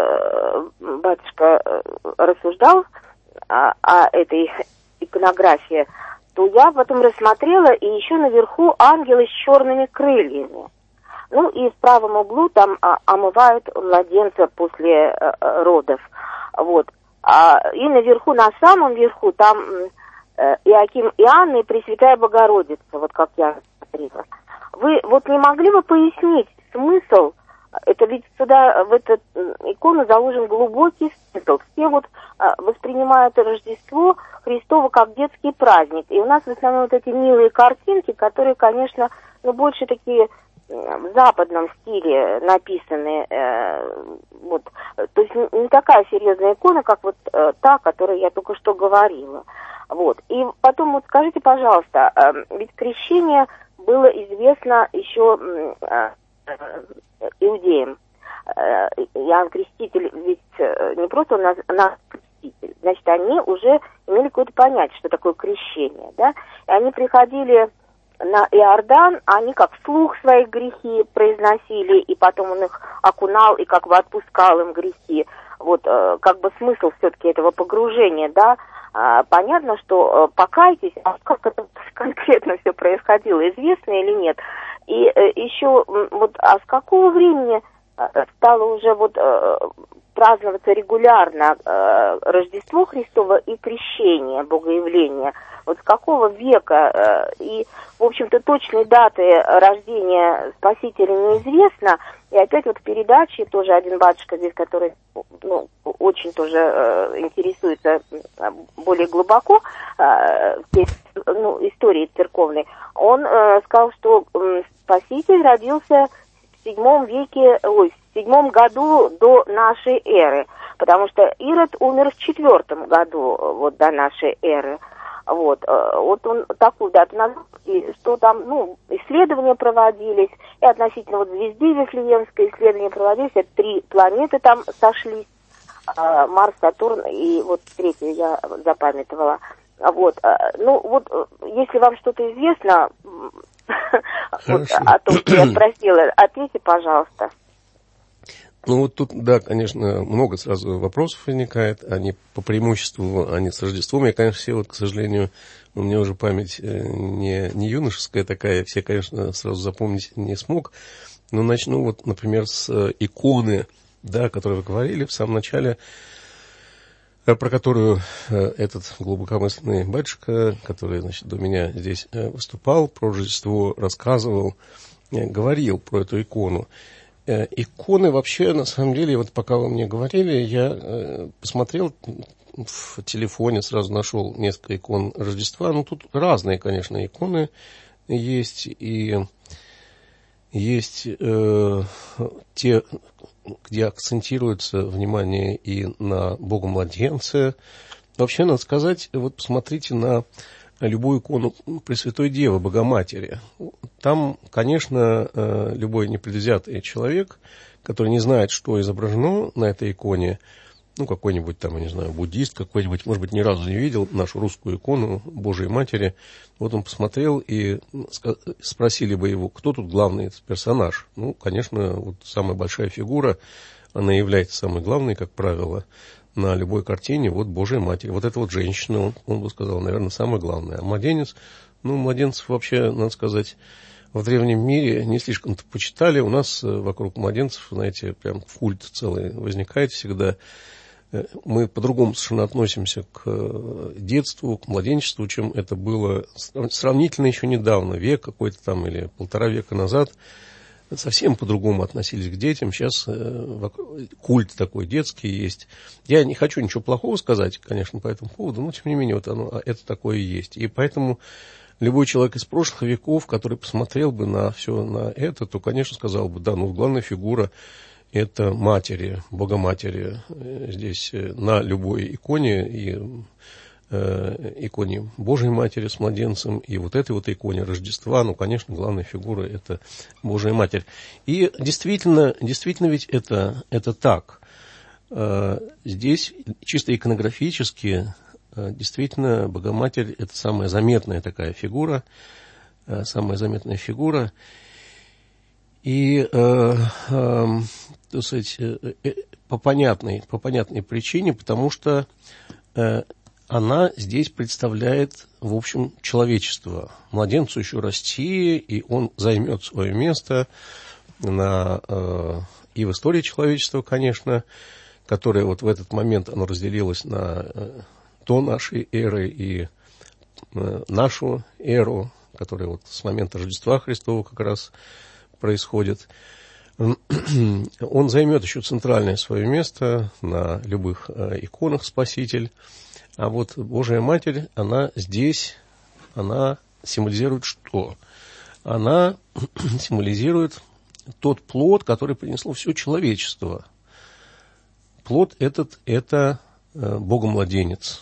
батюшка рассуждал о этой иконографии, то я потом рассмотрела, и еще наверху ангелы с черными крыльями. Ну и в правом углу там омывают младенца после родов. Вот. И наверху, на самом верху, там Иоаким и Анна и Пресвятая Богородица, вот как я смотрела. Вы вот не могли бы пояснить смысл? Это ведь сюда, в эту икону заложен глубокий смысл. Все вот воспринимают Рождество Христово как детский праздник. И у нас в основном вот эти милые картинки, которые, конечно, больше такие в западном стиле написаны. Вот. То есть не такая серьезная икона, как вот та, о которой я только что говорила. Вот. И потом вот скажите, пожалуйста, ведь крещение было известно еще иудеям. Иоанн Креститель ведь не просто он нас креститель, значит, они уже имели какое-то понятие, что такое крещение, да, и они приходили на Иордан, они как вслух свои грехи произносили, и потом он их окунал и как бы отпускал им грехи. Вот как бы смысл все-таки этого погружения, да. Понятно, что покайтесь, а как это конкретно все происходило, известно или нет. И еще вот, а с какого времени стало уже вот праздноваться регулярно Рождество Христово и крещение, Богоявление? Вот с какого века? И, в общем-то, точной даты рождения Спасителя неизвестно. И опять вот в передаче тоже один батюшка здесь, который очень тоже интересуется более глубоко историей церковной, он сказал, что Спаситель родился в 7 веке, в 7 году до нашей эры, потому что Ирод умер в 4 году вот до нашей эры. Вот он такую дату назвал, и что там, исследования проводились, и относительно вот звезды Вифлеемской исследования проводились, это 3 планеты там сошлись, Марс, Сатурн, и вот 3-ю я запамятовала. Вот, если вам что-то известно вот, о том, что я спросила, ответьте, пожалуйста. Вот тут, да, конечно, много сразу вопросов возникает, они по преимуществу, они с Рождеством. Я, конечно, все, вот, к сожалению, у меня уже память не юношеская такая, все, конечно, сразу запомнить не смог. Но начну, вот, например, с иконы, да, о которой вы говорили в самом начале, про которую этот глубокомысленный батюшка, который, значит, до меня здесь выступал, про Рождество рассказывал, говорил про эту икону. Иконы вообще, на самом деле, вот пока вы мне говорили, я посмотрел в телефоне, сразу нашел несколько икон Рождества. Тут разные, конечно, иконы. есть и есть те, где акцентируется внимание и на Бога-младенца. Вообще, надо сказать, вот посмотрите на любую икону Пресвятой Девы, Богоматери. Там, конечно, любой непредвзятый человек, который не знает, что изображено на этой иконе, ну, какой-нибудь там, я не знаю, буддист какой-нибудь, может быть, ни разу не видел нашу русскую икону Божией Матери, вот он посмотрел и спросили бы его, кто тут главный персонаж. Ну, конечно, вот самая большая фигура, она является самой главной, как правило, на любой картине, вот Божия Матерь. Вот эта вот женщина, он бы сказал, наверное, самое главное. А младенец, ну, младенцев вообще, надо сказать, в древнем мире не слишком-то почитали. У нас вокруг младенцев, знаете, прям культ целый возникает всегда. Мы по-другому совершенно относимся к детству, к младенчеству, чем это было сравнительно еще недавно, век какой-то там или 1,5 века назад. Совсем по-другому относились к детям. Сейчас культ такой детский есть. Я не хочу ничего плохого сказать, конечно, по этому поводу, но, тем не менее, вот это такое и есть. И поэтому любой человек из прошлых веков, который посмотрел бы на все на это, то, конечно, сказал бы, да, ну, главная фигура – это Матери, Богоматери. Здесь на любой иконе и иконе Божьей Матери с младенцем, и вот этой вот иконе Рождества, ну, конечно, главная фигура – это Божья Матерь. И действительно ведь это так. Здесь чисто иконографически действительно Богоматерь – это самая заметная такая фигура, И, так сказать, по понятной причине, потому что она здесь представляет, в общем, человечество. Младенцу еще расти, и он займет свое место и в истории человечества, конечно, которое вот в этот момент оно разделилось на до нашей эры и нашу эру, которая вот с момента Рождества Христова как раз происходит. Он займет еще центральное свое место на любых иконах Спаситель. А вот Божия Матерь, она здесь, она символизирует что? Она символизирует тот плод, который принесло все человечество. Плод этот – это Богомладенец.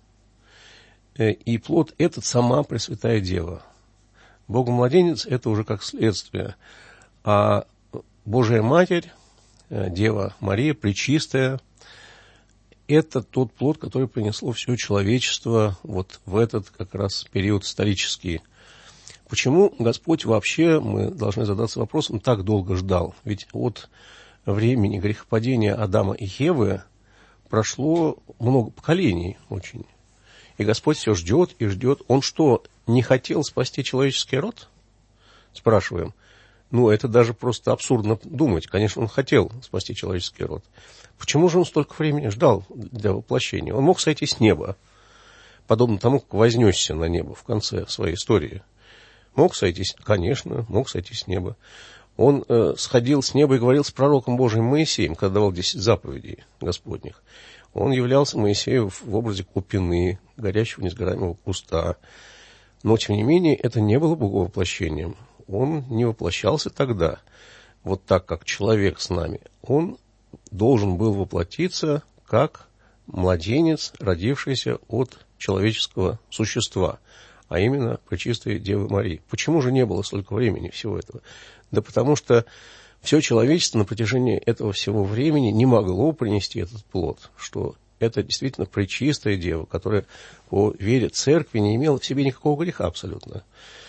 И плод этот – сама Пресвятая Дева. Богомладенец – это уже как следствие. А Божия Матерь, Дева Мария, Пречистая, это тот плод, который принесло все человечество вот в этот как раз период исторический. Почему Господь вообще, мы должны задаться вопросом, так долго ждал? Ведь от времени грехопадения Адама и Евы прошло много поколений очень. И Господь все ждет и ждет. Он что, не хотел спасти человеческий род? Спрашиваем. Ну, это даже просто абсурдно думать. Конечно, он хотел спасти человеческий род. Почему же он столько времени ждал для воплощения? Он мог сойти с неба, подобно тому, как вознесся на небо в конце своей истории. Мог сойти, конечно, мог сойти с неба. Он сходил с неба и говорил с пророком Божиим Моисеем, когда давал 10 заповедей Господних. Он являлся Моисею в образе купины, горящего несгораемого куста. Но, тем не менее, это не было боговоплощением. Он не воплощался тогда, вот так, как человек с нами. Он должен был воплотиться как младенец, родившийся от человеческого существа, а именно Пречистой Девы Марии. Почему же не было столько времени всего этого? Да потому что все человечество на протяжении этого всего времени не могло принести этот плод, что это действительно Пречистая Дева, которая по вере церкви не имела в себе никакого греха абсолютно.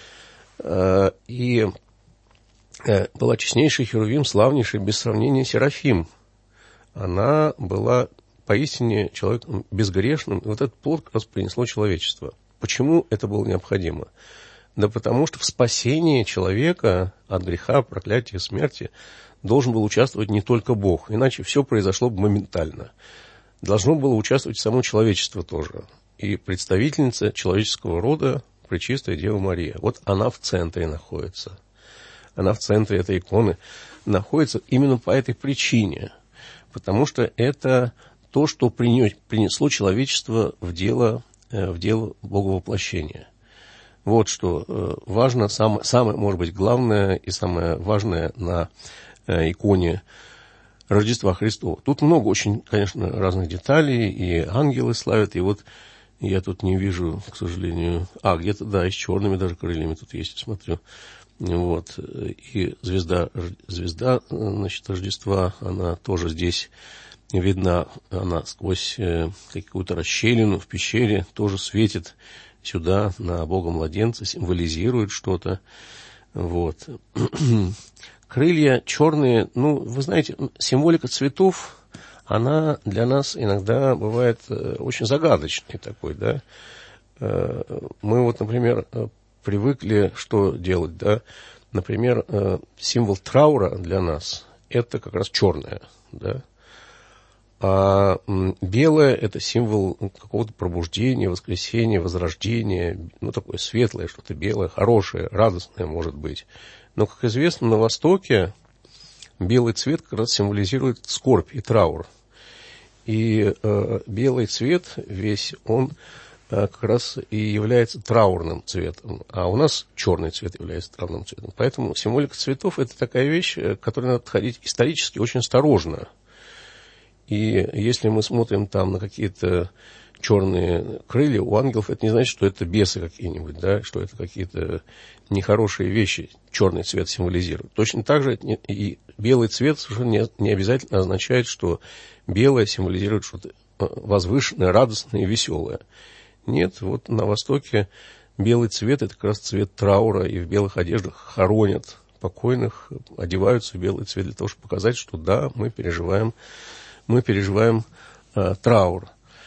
И была честнейший Херувим, славнейший, без сравнения Серафим. Она была поистине человеком безгрешным, и вот этот плод как раз принесло человечество. Почему это было необходимо? Да потому что в спасении человека от греха, проклятия, смерти должен был участвовать не только Бог, иначе все произошло бы моментально. Должно было участвовать само человечество тоже. И представительница человеческого рода Пречистая Дева Мария. Вот она в центре находится. Она в центре этой иконы находится именно по этой причине. Потому что это то, что принесло человечество в дело Боговоплощения. вот что важно, самое, может быть, главное и самое важное на иконе Рождества Христова. Тут много очень, конечно, разных деталей, и ангелы славят, и вот я тут не вижу, к сожалению, где-то, да, и с черными даже крыльями тут есть, смотрю. Вот, и звезда, значит, Рождества, она тоже здесь видна, она сквозь какую-то расщелину в пещере тоже светит сюда, на Бога-младенца, символизирует что-то. Вот. Крылья черные, вы знаете, символика цветов, она для нас иногда бывает очень загадочной такой, да. Мы вот, например, привыкли что делать, да. Например, символ траура для нас – это как раз черное, да. А белое – это символ какого-то пробуждения, воскресения, возрождения, такое светлое, что-то белое, хорошее, радостное, может быть. Но, как известно, на Востоке белый цвет как раз символизирует скорбь и траур. И белый цвет весь, он как раз и является траурным цветом, а у нас черный цвет является траурным цветом. Поэтому символика цветов – это такая вещь, к которой надо подходить исторически очень осторожно. И если мы смотрим там на какие-то черные крылья у ангелов, это не значит, что это бесы какие-нибудь, да, что это какие-то нехорошие вещи черный цвет символизирует. Точно так же и белый цвет совершенно не обязательно означает, что белое символизирует что-то возвышенное, радостное и веселое. Нет, вот на Востоке белый цвет – это как раз цвет траура, и в белых одеждах хоронят покойных, одеваются в белый цвет для того, чтобы показать, что да, мы переживаем траур.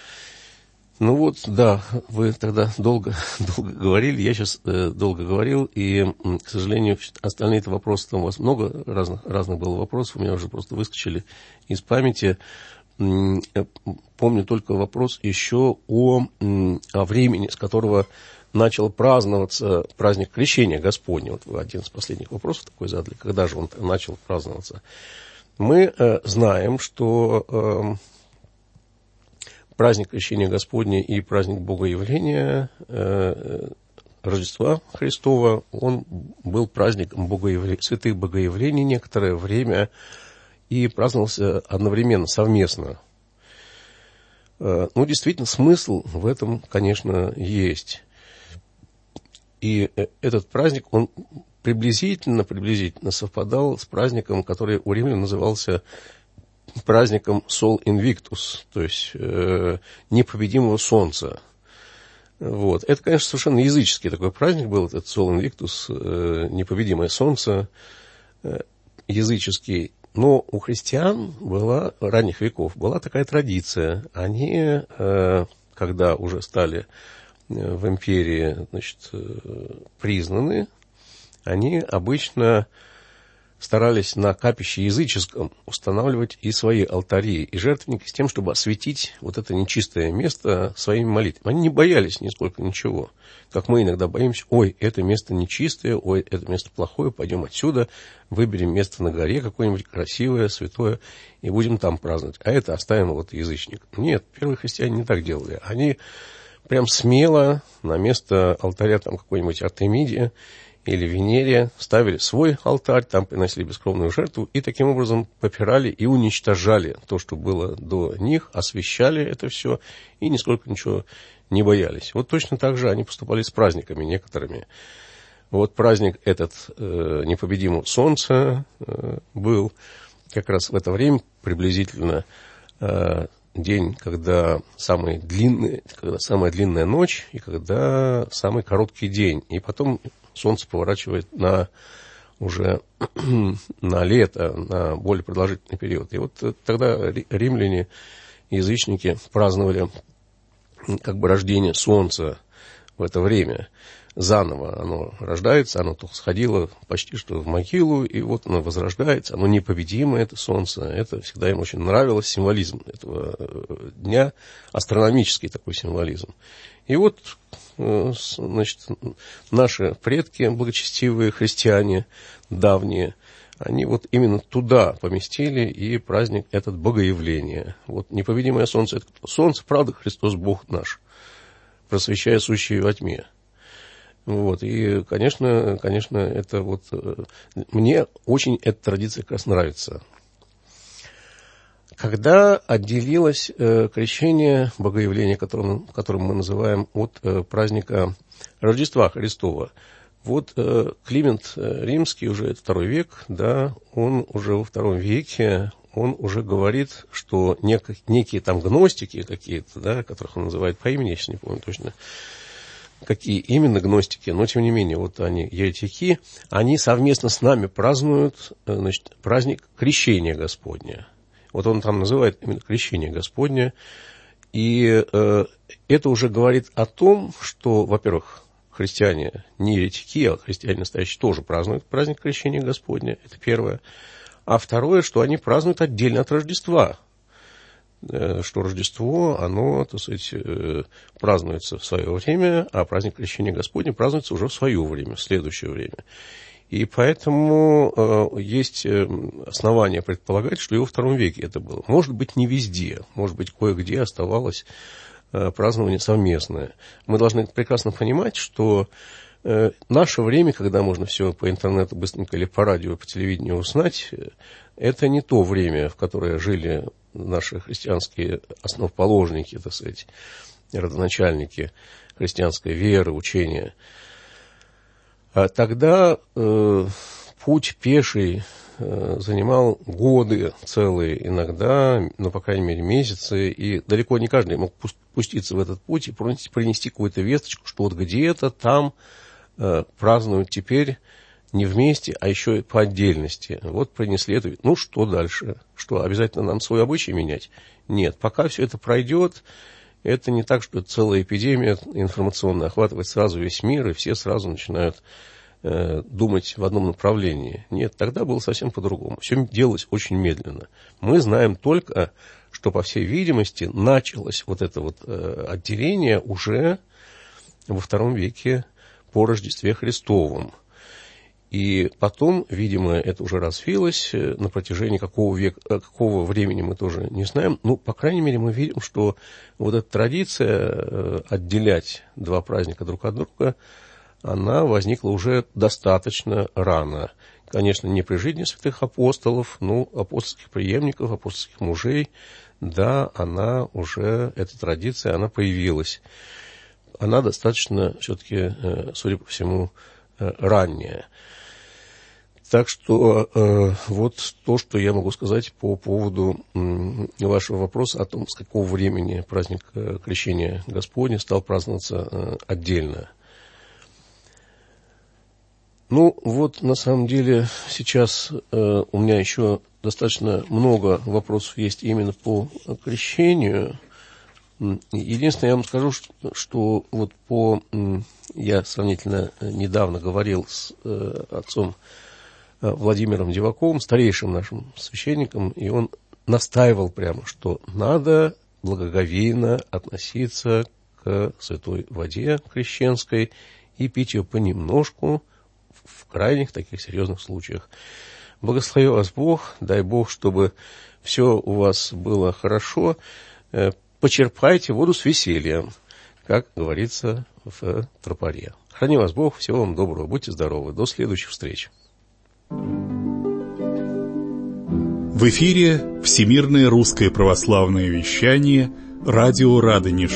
Да, вы тогда долго говорили, я сейчас долго говорил, и, к сожалению, остальные-то вопросы, там у вас много разных было вопросов, у меня уже просто выскочили из памяти. Помню только вопрос еще о времени, с которого начал праздноваться праздник Крещения Господня. Вот вы один из последних вопросов такой задали, когда же он начал праздноваться. Мы знаем, что праздник Крещения Господня и праздник Богоявления Рождества Христова, он был праздником святых Богоявлений некоторое время и праздновался одновременно, совместно. Действительно, смысл в этом, конечно, есть. И этот праздник, он приблизительно совпадал с праздником, который у римлян назывался праздником Sol Invictus, то есть непобедимого солнца. Вот. Это, конечно, совершенно языческий такой праздник был, этот Sol Invictus, непобедимое солнце, языческий. Но у христиан ранних веков была такая традиция. Они, когда уже стали в империи, признаны, они обычно старались на капище языческом устанавливать и свои алтари, и жертвенники с тем, чтобы осветить вот это нечистое место своими молитвами. Они не боялись нисколько ничего. Как мы иногда боимся, это место нечистое, это место плохое, пойдем отсюда, выберем место на горе какое-нибудь красивое, святое, и будем там праздновать. А это оставим язычник. Нет, первые христиане не так делали. Они прям смело на место алтаря там какой-нибудь Артемиде или Венере ставили свой алтарь, там приносили бескровную жертву, и таким образом попирали и уничтожали то, что было до них, освящали это все, и нисколько ничего не боялись. Вот точно так же они поступали с праздниками некоторыми. Вот праздник этот непобедимого солнца был как раз в это время, приблизительно день, когда самая длинная ночь, и когда самый короткий день. И потом солнце поворачивает уже на лето, на более продолжительный период. И вот тогда римляне, язычники, праздновали рождение солнца в это время. Заново оно рождается, оно то сходило почти что в могилу, и вот оно возрождается, оно непобедимое, это солнце. Это всегда им очень нравилось, символизм этого дня, астрономический такой символизм. И вот, наши предки, благочестивые христиане, давние, они вот именно туда поместили и праздник этот Богоявления. Вот непобедимое солнце, это солнце, правда, Христос Бог наш, просвещая сущие во тьме. Вот, и, конечно, это вот... Мне очень эта традиция как раз нравится. Когда отделилось крещение, богоявление, которым мы называем, от праздника Рождества Христова, вот Климент Римский, уже это II век, да, он уже во II веке, он уже говорит, что некие там гностики какие-то, да, которых он называет по имени, я сейчас не помню точно, какие именно гностики, но тем не менее, вот они, еретики, они совместно с нами празднуют, значит, праздник Крещения Господня. Вот он там называет именно Крещение Господне. И это уже говорит о том, что, во-первых, христиане не еретики, а христиане настоящие тоже празднуют праздник Крещения Господня. Это первое. А второе, что они празднуют отдельно от Рождества. Что Рождество, оно, так сказать, празднуется в свое время, а праздник Крещения Господня празднуется уже в свое время, в следующее время. И поэтому есть основания предполагать, что и во II веке это было. Может быть, не везде, может быть, кое-где оставалось празднование совместное. Мы должны прекрасно понимать, что наше время, когда можно все по интернету быстренько или по радио, по телевидению узнать, это не то время, в которое жили наши христианские основоположники, так сказать, родоначальники христианской веры, учения. Тогда путь пеший занимал годы целые, иногда, ну, по крайней мере, месяцы, и далеко не каждый мог пуститься в этот путь и принести какую-то весточку, что вот где-то там празднуют теперь не вместе, а еще и по отдельности. Вот принесли эту. Ну, что дальше? Что, обязательно нам свой обычай менять? Нет, пока все это пройдет, это не так, что целая эпидемия информационная охватывает сразу весь мир, и все сразу начинают думать в одном направлении. Нет, тогда было совсем по-другому. Все делалось очень медленно. Мы знаем только, что, по всей видимости, началось вот это вот отделение уже во II веке по Рождестве Христовом. И потом, видимо, это уже развилось на протяжении какого времени мы тоже не знаем. Ну, по крайней мере, мы видим, что вот эта традиция отделять два праздника друг от друга, она возникла уже достаточно рано. Конечно, не при жизни святых апостолов, но апостольских преемников, апостольских мужей, да, она уже, эта традиция, она появилась. Она достаточно, все-таки, судя по всему, ранняя. Так что вот то, что я могу сказать по поводу вашего вопроса о том, с какого времени праздник Крещения Господня стал праздноваться отдельно. Ну, вот, на самом деле, сейчас у меня еще достаточно много вопросов есть именно по крещению. Единственное, я вам скажу, что вот я сравнительно недавно говорил с отцом Владимиром Диваковым, старейшим нашим священником, и он настаивал прямо, что надо благоговейно относиться к святой воде крещенской и пить ее понемножку, в крайних таких серьезных случаях. Благослови вас Бог, дай Бог, чтобы все у вас было хорошо. Почерпайте воду с весельем, как говорится в тропаре. Храни вас Бог, всего вам доброго, будьте здоровы, до следующих встреч. В эфире Всемирное русское православное вещание, радио Радонеж.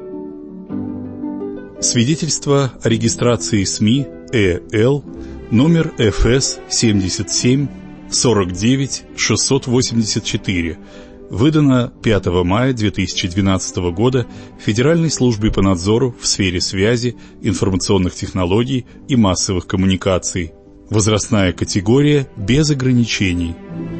Свидетельство о регистрации СМИ ЭЛ, номер ФС 77 49 684, выдано 5 мая 2012 года Федеральной службе по надзору в сфере связи, информационных технологий и массовых коммуникаций. Возрастная категория без ограничений.